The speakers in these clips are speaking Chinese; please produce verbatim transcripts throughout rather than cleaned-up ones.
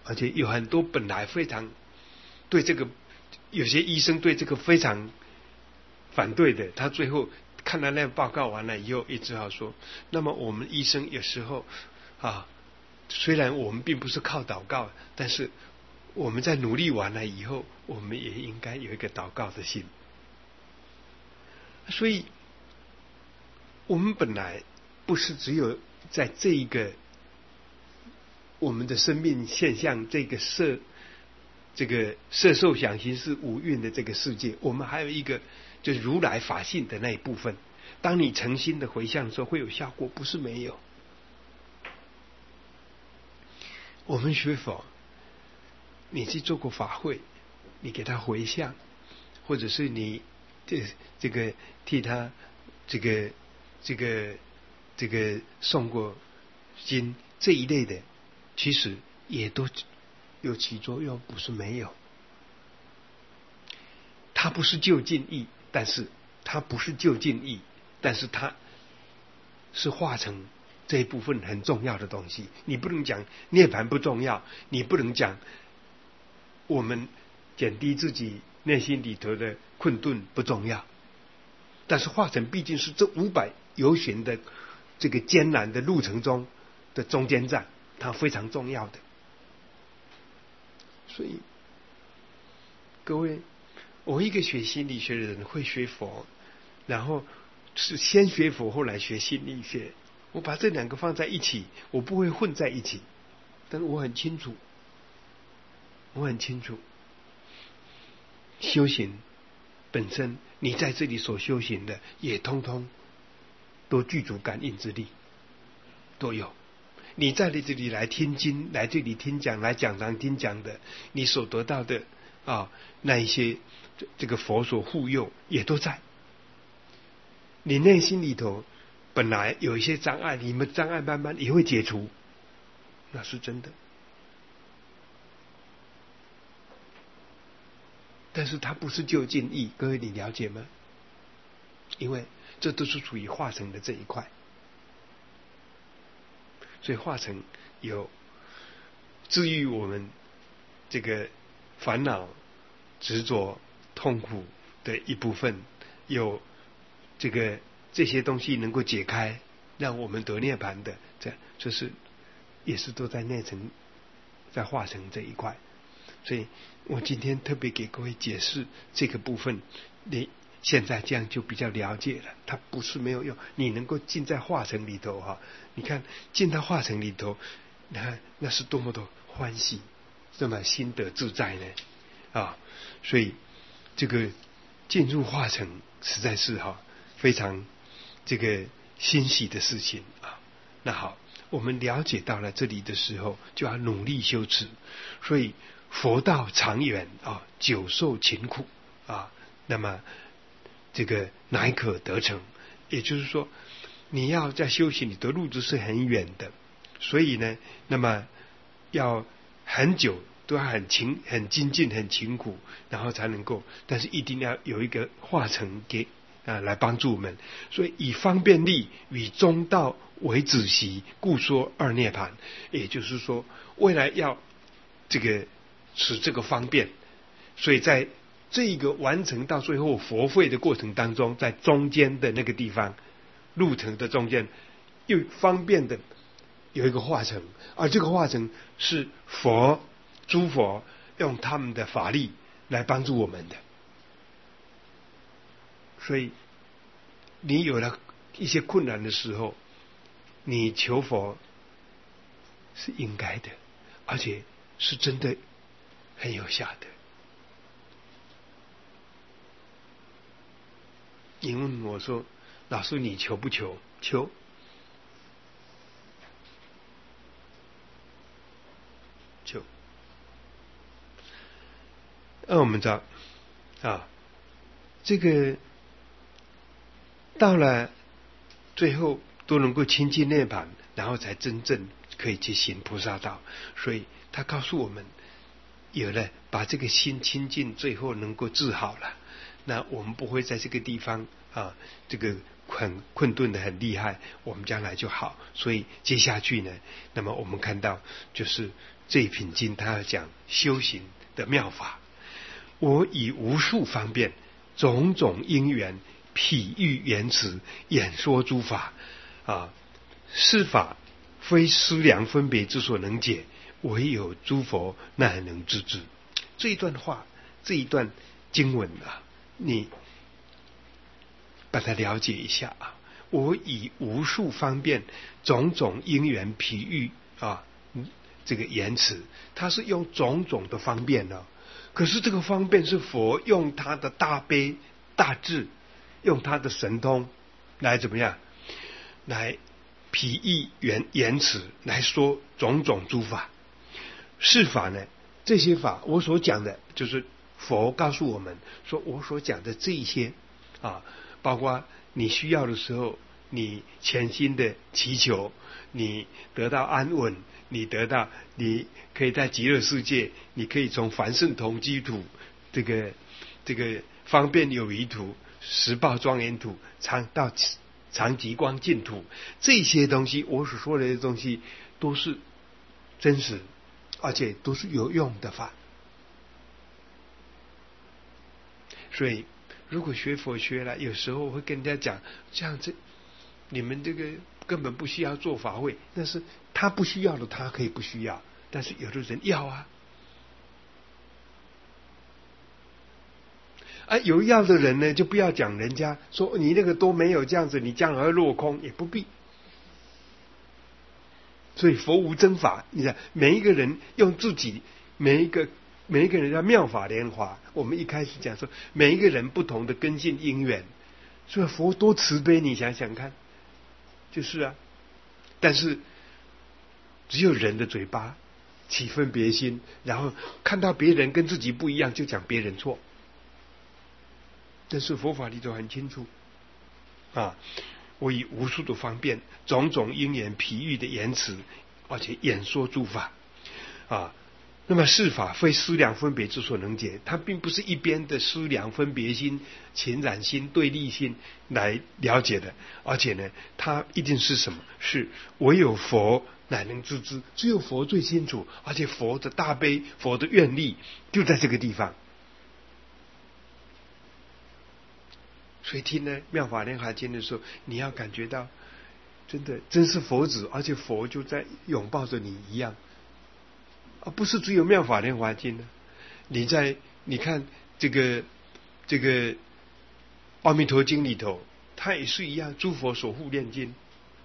而且有很多本来非常对这个，有些医生对这个非常反对的，他最后看到那个报告完了以后，也只好说，那么我们医生有时候啊，虽然我们并不是靠祷告，但是我们在努力完了以后，我们也应该有一个祷告的心。所以我们本来不是只有在这一个我们的生命现象，这个色这个色受想行识五蕴的这个世界，我们还有一个就是如来法性的那一部分。当你诚心的回向的时候，会有效果，不是没有。我们学佛，你去做过法会，你给他回向，或者是你这这个替他这个这个这个诵过经这一类的，其实也都有起作用，不是没有。它不是就近义，但是它不是就近义，但是它是化成这一部分很重要的东西。你不能讲涅槃不重要，你不能讲我们减低自己内心里头的困顿不重要，但是化成毕竟是这五百游巡的这个艰难的路程中的中间站，它非常重要的。所以各位，我一个学心理学的人会学佛，然后是先学佛后来学心理学，我把这两个放在一起，我不会混在一起，但是我很清楚我很清楚修行本身，你在这里所修行的也通通都具足感应之力，都有。你在这里来听经，来这里听讲，来讲堂听讲的，你所得到的啊那一些这个佛所护佑也都在。你内心里头本来有一些障碍，你们障碍慢慢也会解除，那是真的。但是它不是就近义，各位你了解吗？因为这都是属于化成的这一块，所以化成有治愈我们这个烦恼、执着、痛苦的一部分，有这个这些东西能够解开，让我们得涅槃的，这这是也是都在内层，在化成这一块。所以我今天特别给各位解释这个部分，你现在这样就比较了解了。它不是没有用，你能够进在化成里头哈，你看进到化成里头，你看那是多么的欢喜，这么心得自在呢啊！所以这个进入化成实在是哈非常这个欣喜的事情啊。那好，我们了解到了这里的时候，就要努力修持。所以佛道长远啊，久受勤苦啊，那么这个乃可得成。也就是说，你要在修行里的路子是很远的，所以呢，那么要很久都要很勤、很精进、很勤苦，然后才能够。但是一定要有一个化成给啊来帮助我们。所以以方便力与中道为子习，故说二涅槃。也就是说，未来要这个使这个方便，所以在这个完成到最后佛会的过程当中，在中间的那个地方，路程的中间又方便的有一个化成，而这个化成是佛诸佛用他们的法力来帮助我们的。所以你有了一些困难的时候，你求佛是应该的，而且是真的很有效的。你问我说，老师你求不求？求。求。那我们知道啊，这个到了最后都能够亲近涅槃，然后才真正可以去行菩萨道。所以他告诉我们，有了把这个心亲近，最后能够治好了，那我们不会在这个地方啊，这个很困顿的很厉害，我们将来就好。所以接下去呢，那么我们看到就是这一品经，他要讲修行的妙法。我以无数方便，种种因缘，譬喻言辞，演说诸法啊，是法非思量分别之所能解，唯有诸佛乃能知之。这一段话，这一段经文啊，你把它了解一下啊。我以无数方便，种种因缘，譬喻啊，这个言辞，它是用种种的方便呢、啊。可是这个方便是佛用他的大悲大智，用他的神通来怎么样，来譬喻言言辞，来说种种诸法。是法呢，这些法我所讲的，就是佛告诉我们说，我所讲的这一些啊，包括你需要的时候，你潜心的祈求，你得到安稳，你得到，你可以在极乐世界，你可以从凡圣同居土，这个这个方便有余土、十报庄严土，长到长极光净土，这些东西，我所说的这些东西，都是真实，而且都是有用的法。所以，如果学佛学了，有时候我会跟人家讲，这样子，你们这个根本不需要做法会，但是他不需要的，他可以不需要，但是有的人要啊。啊，有要的人呢，就不要讲人家说你那个都没有这样子，你将来落空，也不必。所以佛无真法，你看每一个人用自己每一个每一个人叫妙法莲华。我们一开始讲说，每一个人不同的根性因缘，所以佛多慈悲，你想想看，就是啊。但是只有人的嘴巴起分别心，然后看到别人跟自己不一样，就讲别人错。但是佛法里头很清楚啊，我以无数的方便，种种因缘譬喻的言辞，而且演说诸法啊。那么是法非思量分别之所能解，它并不是一边的思量分别心、情染心、对立心来了解的，而且呢，它一定是什么？是唯有佛乃能知之，只有佛最清楚，而且佛的大悲、佛的愿力就在这个地方。所以听呢《妙法莲华经》的时候，你要感觉到，真的真是佛子，而且佛就在拥抱着你一样。而不是只有妙法莲华经呢，你在你看这个这个阿弥陀经里头，它也是一样，诸佛守护念经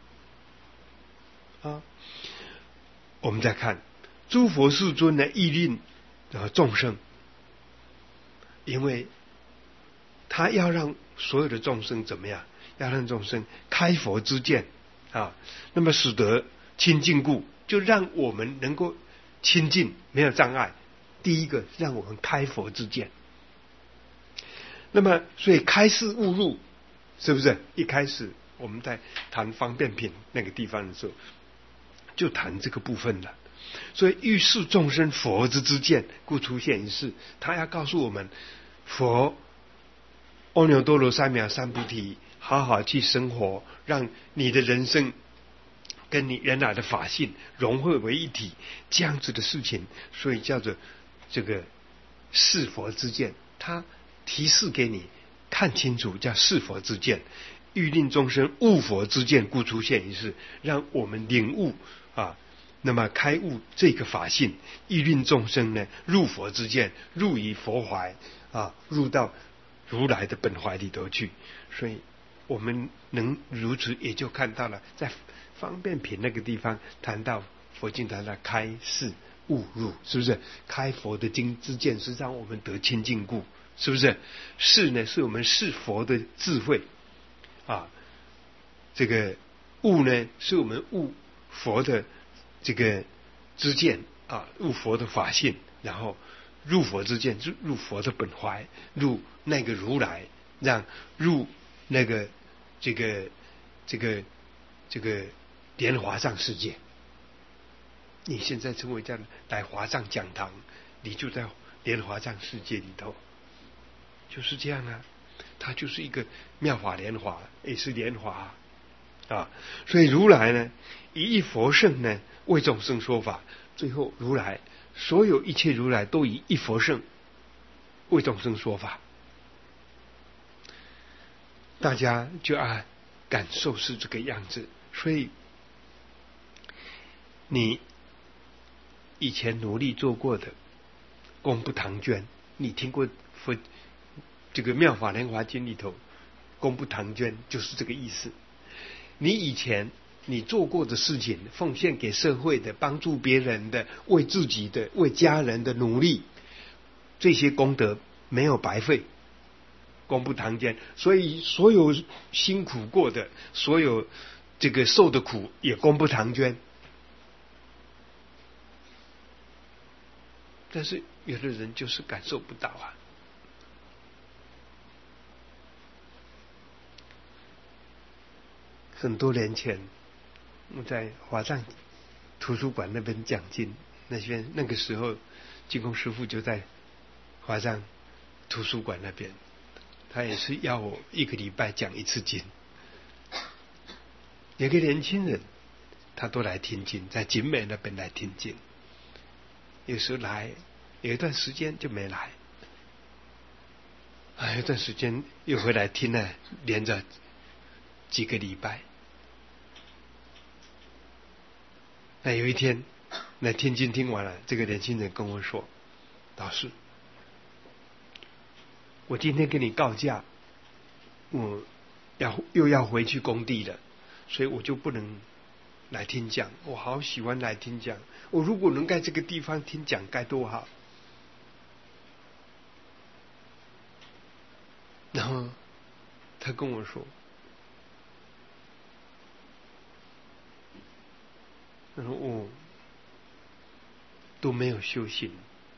啊。我们再看诸佛世尊的意令啊众生，因为他要让所有的众生怎么样？要让众生开佛之见啊，那么使得清净故，就让我们能够清净，没有障碍。第一个让我们开佛之见，那么所以开示悟入，是不是？一开始我们在谈方便品那个地方的时候，就谈这个部分了。所以欲示众生佛之之见，故出现一事。他要告诉我们，佛阿耨多罗三藐三菩提，好好去生活，让你的人生跟你原来的法性融合为一体，这样子的事情，所以叫做这个示佛之见。他提示给你看清楚，叫示佛之见。欲令众生悟佛之见，故出现一事，让我们领悟啊，那么开悟这个法性，欲令众生呢入佛之见，入于佛怀啊，入到如来的本怀里头去。所以我们能如此，也就看到了在方便品那个地方谈到佛经谈到开示悟入，是不是？开佛的经之见是让我们得清净故，是不是？示呢是我们示佛的智慧啊，这个悟呢是我们悟佛的这个知见啊，悟佛的法性，然后入佛之见，入入佛的本怀，入那个如来，让入那个这个这个这个莲华藏世界。你现在成为这样来华藏讲堂，你就在莲华藏世界里头，就是这样啊。它就是一个妙法莲华，也是莲华啊。所以如来呢，以一佛圣呢为众生说法， 最后如来所有一切如来都以一佛乘为众生说法，大家就啊感受是这个样子。所以你以前努力做过的功不唐捐，你听过佛这个妙法莲华经里头功不唐捐就是这个意思。你以前你做过的事情，奉献给社会的，帮助别人的，为自己的，为家人的努力，这些功德没有白费，功不唐捐。所以所有辛苦过的，所有这个受的苦也功不唐捐。但是有的人就是感受不到啊。很多年前我在华藏图书馆那边讲经，那边那个时候净空师父就在华藏图书馆那边，他也是要我一个礼拜讲一次经。有个年轻人他都来听经，在景美那边来听经，有时候来，有一段时间就没来，啊，有一段时间又回来听了，连着几个礼拜。那有一天，那听经听完了，这个年轻人跟我说：“老师，我今天跟你告假，我要又要回去工地了，所以我就不能来听讲。我好喜欢来听讲，我如果能在这个地方听讲该多好。”然后他跟我说：“他说我都没有修行，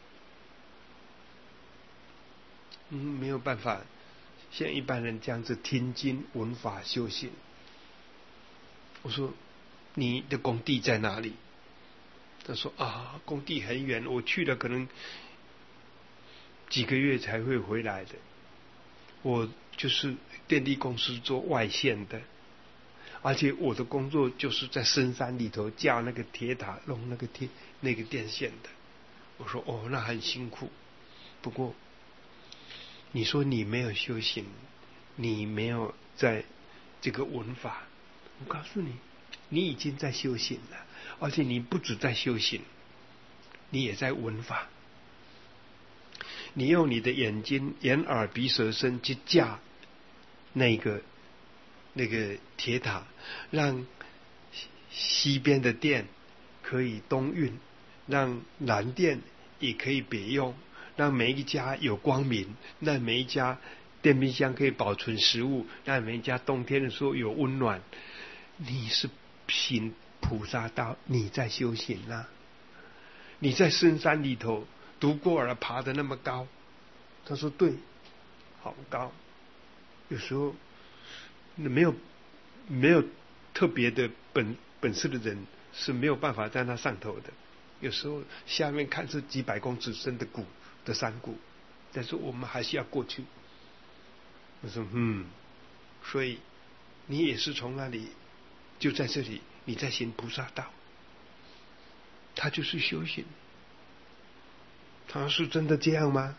嗯，没有办法像一般人这样子听经闻法修行。”我说：“你的工地在哪里？”他说：“啊，工地很远，我去了可能几个月才会回来的。我就是电力公司做外线的，而且我的工作就是在深山里头架那个铁塔，弄那个铁那个电线的。”我说：“哦，那很辛苦。不过你说你没有修行，你没有在这个闻法，我告诉你，你已经在修行了，而且你不止在修行，你也在闻法。你用你的眼睛、眼、耳、鼻、舌、身去架那个那个铁塔，让西边的电可以东运，让南电也可以北用，让每一家有光明，让每一家电冰箱可以保存食物，让每一家冬天的时候有温暖。你是行菩萨道，你在修行啊！你在深山里头独孤儿爬得那么高。”他说：“对，好高。有时候没有没有特别的本本事的人是没有办法在那上头的。有时候下面看是几百公尺深的谷的山谷，但是我们还是要过去。”我说：“嗯，所以你也是从那里，就在这里，你在行菩萨道。他就是修行。”他说：“是真的这样吗？”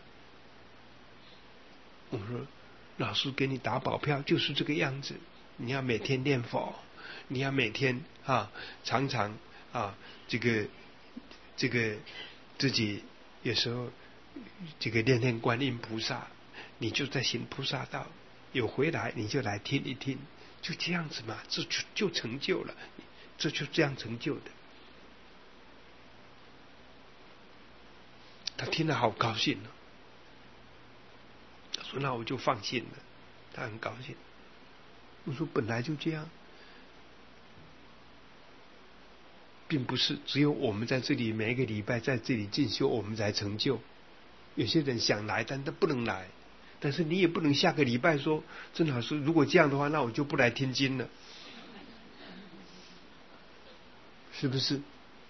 我说：“老师给你打保票，就是这个样子。你要每天念佛，你要每天啊，常常啊，这个这个自己有时候这个念念观音菩萨，你就在行菩萨道。有回来你就来听一听，就这样子嘛，这就就成就了，这就这样成就的。”他听了好高兴哦。他说：“那我就放心了。”他很高兴。我说：“本来就这样，并不是只有我们在这里每一个礼拜在这里进修，我们才成就。有些人想来，但他不能来。但是你也不能下个礼拜说，郑老师，如果这样的话，那我就不来听经了，是不是？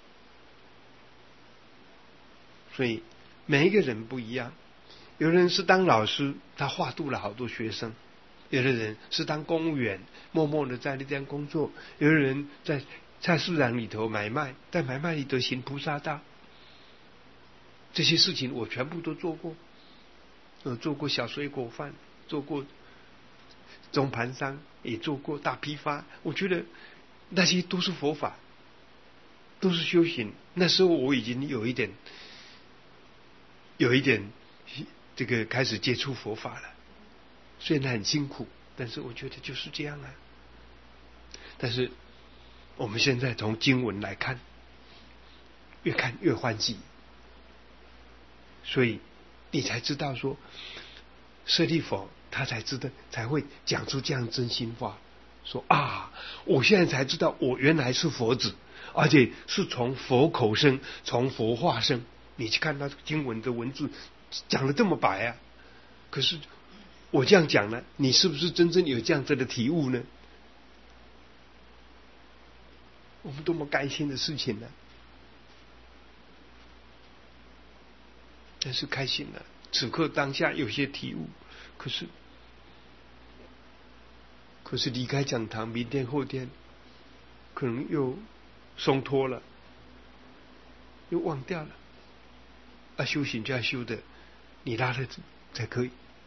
所以每一个人不一样。有人是当老师，他化度了好多学生；有的人是当公务员，默默的在那边工作；有的人在菜市场里头买卖，在买卖里头行菩萨道，这些事情我全部都做过。我做过小水果贩，做过中盘商，也做过大批发。我觉得那些都是佛法，都是修行。那时候我已经有一点，有一点这个开始接触佛法了。虽然很辛苦，但是我觉得就是这样啊。但是我们现在从经文来看，越看越欢喜，所以你才知道说，舍利弗他才知道，才会讲出这样真心话，说啊，我现在才知道，我原来是佛子，而且是从佛口生，从佛化生。你去看他经文的文字讲得这么白啊，可是我这样讲呢，你是不是真正有这样子的体悟呢？我们多么开心的事情呢！真是开心了。此刻当下有些体悟，可是可是离开讲堂，明天后天可能又松脱了，又忘掉了。啊，修行就要修的你拉得才可以。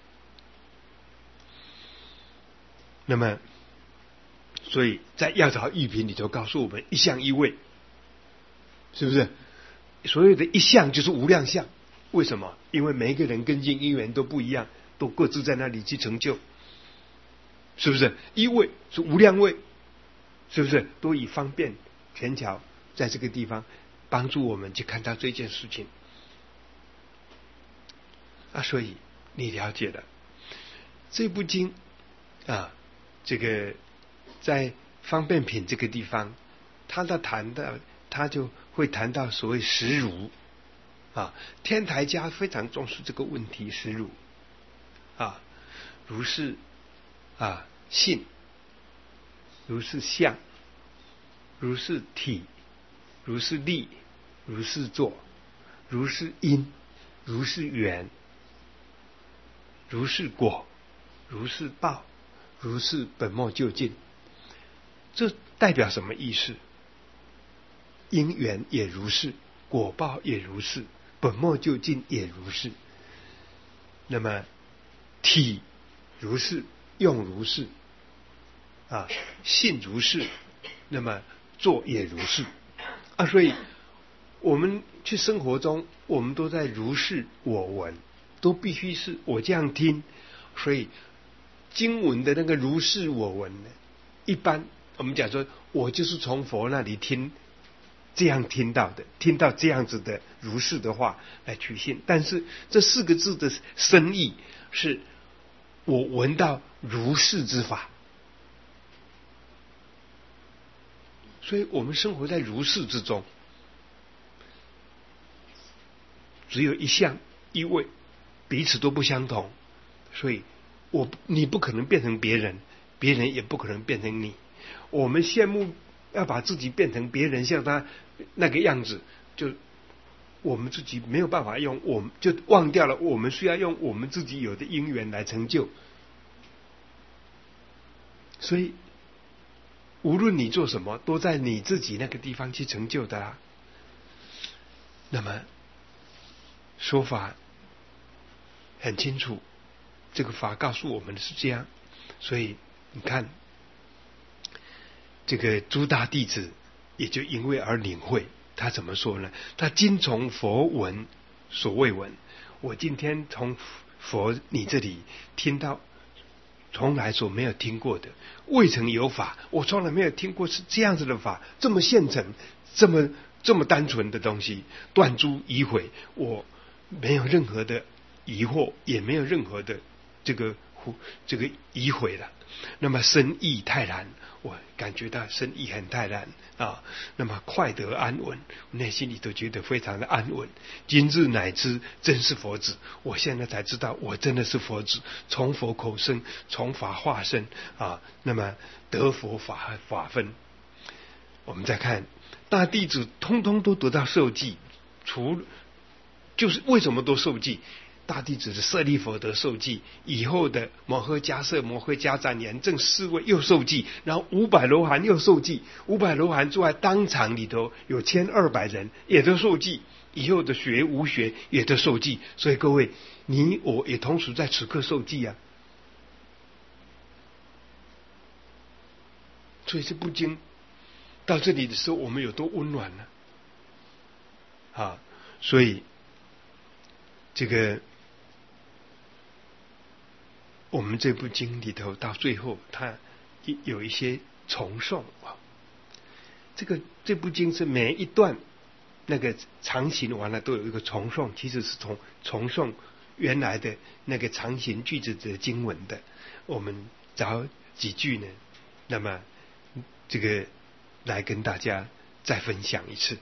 那么所以在要道义品里头告诉我们一相一位，是不是？所有的一相就是无量相。为什么？因为每一个人根境因缘都不一样，都各自在那里去成就，是不是？一位是无量位，是不是？都以方便权巧在这个地方帮助我们去看到这件事情啊。所以你了解了这部经啊，这个在方便品这个地方，他的谈的他就会谈到所谓实如啊，天台家非常重视这个问题，实如啊，如是啊性，如是相，如是体，如是力，如是作，如是因，如是缘，如是果，如是报，如是本末究竟。这代表什么意思？因缘也如是，果报也如是，本末究竟也如是。那么体如是，用如是啊，性如是，那么做也如是啊。所以我们去生活中，我们都在如是我闻，都必须是我这样听。所以经文的那个如是我闻呢，一般我们讲说，我就是从佛那里听，这样听到的，听到这样子的如是的话来取信。但是这四个字的深意是，我闻到如是之法。所以我们生活在如是之中，只有一相一位，彼此都不相同。所以我你不可能变成别人，别人也不可能变成你。我们羡慕要把自己变成别人，像他那个样子，就我们自己没有办法用，我们就忘掉了我们需要用我们自己有的因缘来成就。所以无论你做什么，都在你自己那个地方去成就的啦。那么说法很清楚，这个法告诉我们的是这样。所以你看这个诸大弟子也就因为而领会。他怎么说呢？他今从佛闻所未闻。我今天从佛你这里听到从来所没有听过的，未曾有法，我从来没有听过是这样子的法，这么现成，这么这么单纯的东西，断诸疑悔，我没有任何的疑惑，也没有任何的这个这个疑悔了。那么身意泰然，我感觉到身意很泰然啊。那么快得安稳，内心里都觉得非常的安稳。今日乃知真是佛子，我现在才知道我真的是佛子，从佛口生，从法化身啊。那么得佛法法分。我们再看大弟子通通都得到受记，除就是为什么都受记？ 大弟子的舍利弗得受记，以后的摩诃迦叶、摩诃迦旃延正四位又受记，然后五百罗汉又受记，五百罗汉坐在当场里头有千二百人也都受记，以后的学无学也都受记。所以各位，你我也同时在此刻受记啊。所以这部经到这里的时候，我们有多温暖呢？啊，所以这个我们这部经里头到最后，它有一些重诵啊。这个这部经是每一段那个长行完了都有一个重诵，其实是从重诵原来的那个长行句子的经文的。我们找几句呢，那么这个来跟大家再分享一次。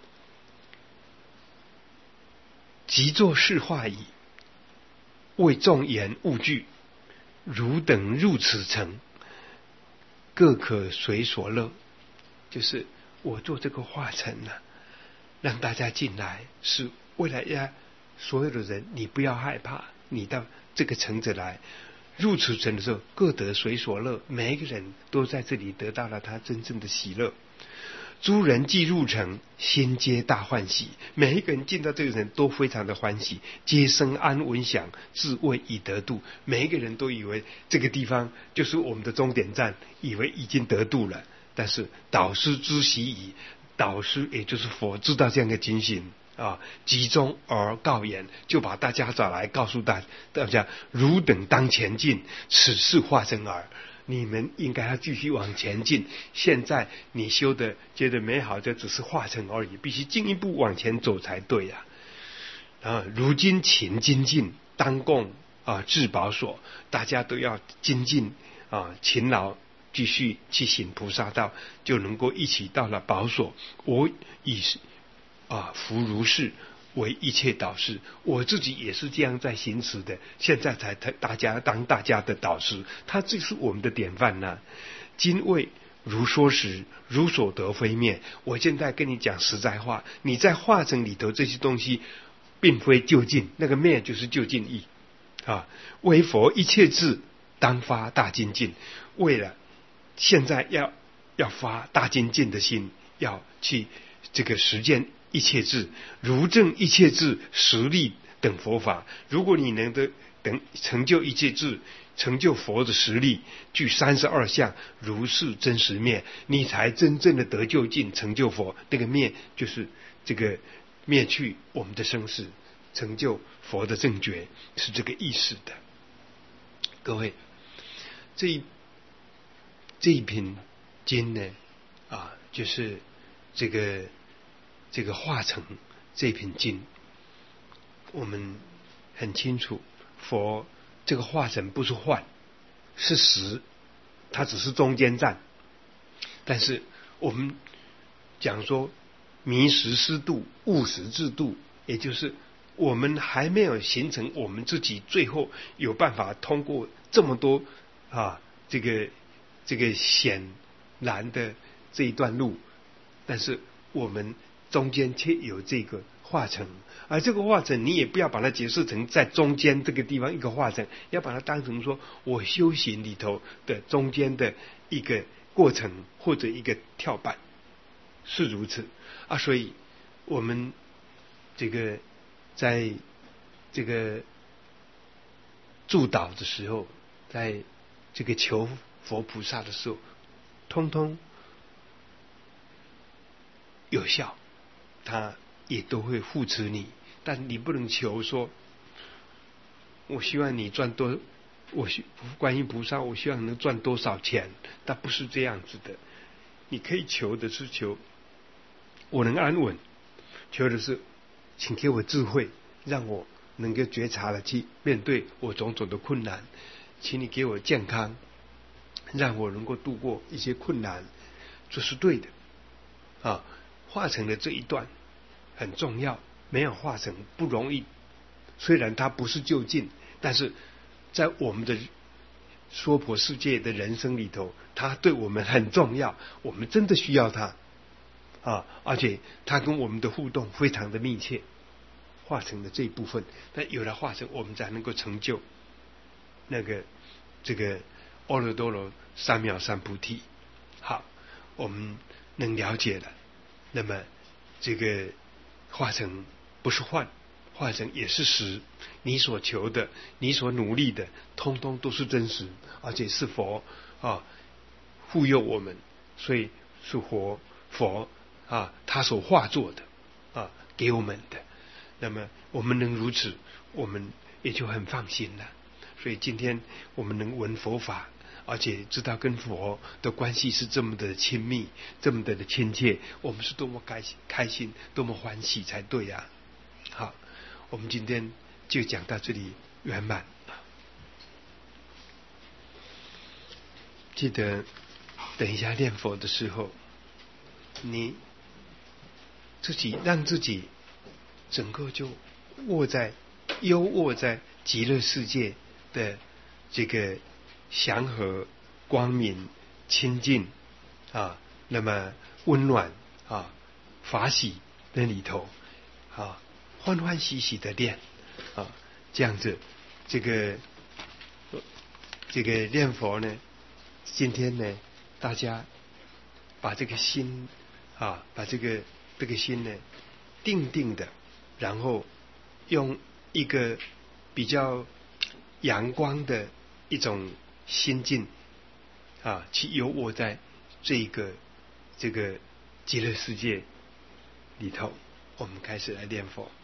即作是话矣，为众言勿惧，汝等入此城，各可随所乐。就是我做这个化城呢、啊，让大家进来，是为了让所有的人，你不要害怕，你到这个城子来，入此城的时候，各得随所乐，每一个人都在这里得到了他真正的喜乐。诸人既入城，心皆大欢喜。每一个人进到这个城都非常的欢喜，皆生安闻享，自谓已得度。每一个人都以为这个地方就是我们的终点站，以为已经得度了。但是导师知悉矣，导师也就是佛知道这样的情形啊，集中而告言，就把大家找来告诉大大家：汝等当前进，此是化城耳。你们应该要继续往前进。现在你修的觉得美好，这只是化城而已，必须进一步往前走才对呀、啊。啊，如今勤精进，当共啊至宝所，大家都要精进啊，勤劳，继续去行菩萨道，就能够一起到了宝所。我以啊弗如是为一切导师，我自己也是这样在行持的，现在才大家当大家的导师，他就是我们的典范呐、啊。今为如说时，如所得非灭。我现在跟你讲实在话，你在化城里头这些东西，并非究竟，那个灭就是究竟义啊。为佛一切智，当发大精进。为了现在要要发大精进的心，要去这个实践一切智，如证一切智，实力等佛法。如果你能得等成就一切智，成就佛的实力，具三十二相，如是真实灭，你才真正的得究竟，成就佛。那个灭就是这个灭去我们的生死，成就佛的正觉，是这个意思的。各位，这一这一品经呢，啊，就是这个。这个化城这品经，我们很清楚，佛这个化城不是幻，是实，它只是中间站。但是我们讲说迷时失度，悟时自度，也就是我们还没有形成我们自己最后有办法通过这么多啊这个这个险难的这一段路，但是我们中间却有这个化城，而这个化城你也不要把它解释成在中间这个地方一个化城，要把它当成说我修行里头的中间的一个过程或者一个跳板，是如此啊。所以我们这个在这个助导的时候，在这个求佛菩萨的时候，通通有效，他也都会护持你。但你不能求说我希望你赚多，我观音菩萨我希望能赚多少钱，但不是这样子的。你可以求的是求我能安稳，求的是请给我智慧，让我能够觉察了去面对我种种的困难，请你给我健康，让我能够度过一些困难，这是对的啊。化城的这一段很重要，没有化城不容易。虽然它不是就近，但是在我们的娑婆世界的人生里头，它对我们很重要，我们真的需要它啊！而且它跟我们的互动非常的密切。 化成的这一部分，那有了化成，我们才能够成就那个这个阿耨多罗三藐三菩提。好，我们能了解了，那么这个化成不是幻，化成也是实。你所求的，你所努力的，通通都是真实，而且是佛啊护佑我们，所以是活佛啊他所化作的啊给我们的。那么我们能如此，我们也就很放心了。所以今天我们能闻佛法，而且知道跟佛的关系是这么的亲密，这么的的亲切，我们是多么开心开心，多么欢喜才对呀、啊！好，我们今天就讲到这里圆满。记得等一下念佛的时候，你自己让自己整个就卧在优卧在极乐世界的这个祥和、光明、清净啊，那么温暖啊、法喜那里头啊，欢欢喜喜的念啊，这样子，这个这个念佛呢，今天呢，大家把这个心啊，把这个这个心呢，定定的，然后用一个比较阳光的一种心境啊，去游卧在这个这个极乐世界里头，我们开始来念佛。